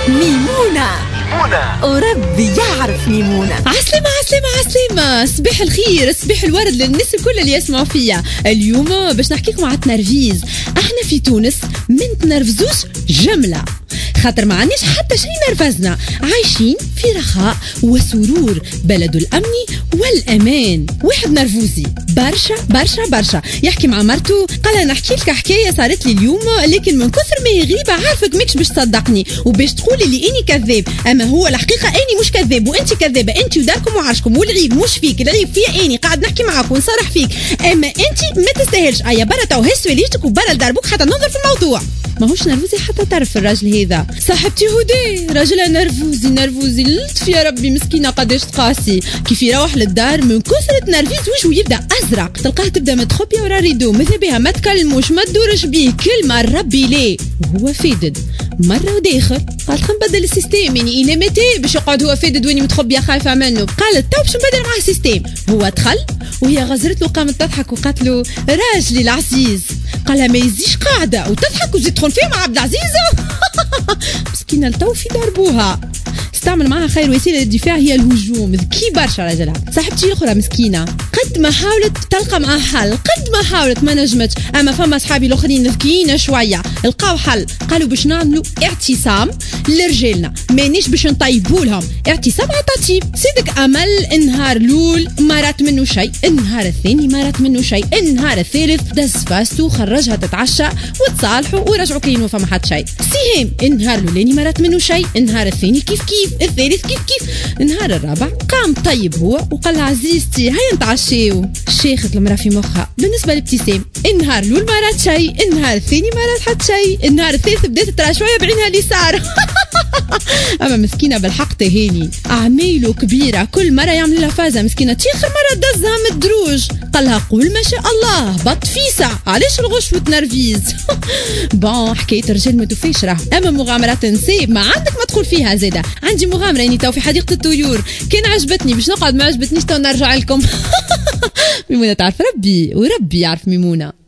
ميمونة وربي يعرف ميمونة. عسلامة عسلامة عسلامة، صباح الخير صباح الورد للناس الكل اللي يسمعوا فيا. اليوم باش نحكيكم على التنرفيز. احنا في تونس من تنرفزوش جملة، خاطر ما عندناش حتى شيء نرفزنا، عايشين في رخاء وسرور، بلد الأمن والأمان. واحد نرفوزي برشا برشا برشا يحكي مع مرته، قال نحكي لك حكاية صارت لي اليوم، لكن من كثر ما هي غريبة عارفك ماكش باش تصدقني وباش تقولي لي اني كذاب، اما هو الحقيقة اني مش كذاب وانت كذابة، انت وداركم وعرشكم، والعيب مش فيك، العيب فيا اني قاعد نحكي معاك ونصرح فيك، اما انت ما تستاهلش. ايا برا تو هز وليجتك وبرا لدربك حتى ننظر في الموضوع. ماهوش نرفوزي حتى تعرف الراجل هذا صاحبتي هدى، راجلها نرفوزي لطف يا ربي، مسكينه قداش تقاسي. كيف يروح للدار من كثرة تنرفيز وجهه يبدا ازرق، تلقاه تبدا متخبيه ورا ريدو، ماذا بها ما تكلموش ما تدورش بيه كلمه ربي ليه، وهو فادد مره وداخل قالت خلينا نبدل السيستم، يعني الى متى باش يقعد هو فادد واني متخبيه خايفه منه. قالت تو باش نبدل معاه السيستم. هو دخل وهي غزرت له قامت تضحك وقالت له راجلي العزيز، قالها ما يزيش قاعده وتضحك وتزيد تدخل فيه مع عبد العزيز. مسكينه التو في ضربوها، استعمل معها خير وسيله للدفاع هي الهجوم، ذكي برشا راجلها. صاحبتي الاخرى مسكينه قد ما حاولت تلقى معها حل، قد ما حاولت ما نجمتش، اما فما اصحابي الاخرين ذكيين شويه لقاو حل، قالوا باش نعملوا اعتصام لرجالنا، مانيش باش نطيبوا لهم، اعتصام على تطيب. سيدك امل النهار الاول ما رات منه شيء، النهار الثاني ما رات منه شيء، النهار الثالث دز فاستو خرجها تتعشى وتصالحوا ورجعوا كاين فما حد شيء. سيهم النهار الاولاني ما رات منه شيء، النهار الثاني كيف الثالث كيف النهار الرابع قام طيب هو وقال لها عزيزتي هيا نتعشيو. شيخت المراه في مخها بالنسبه لابتسام، النهار الاول ما رات شيء، النهار الثاني ما رات حتى شيء، النهار الثالث بدات ترى شويه بعينها اليسار. اما مسكينه بالحق تهاني اعماله كبيره، كل مره يعمل لها فازه، مسكينه تيخر مره دزها من الدروج، قال لها قول ما شاء الله بط فيسع، علاش الغش والتنرفيز؟ بون حكايه رجال ما توفيش راه، اما مغامرات نساء ما عندك ما تقول فيها زاده. عندي مغامره اني تو في حديقه الطيور، كان عجبتني باش نقعد، ما عجبتنيش تو نرجع لكم. ميمونه تعرف ربي وربي يعرف ميمونه.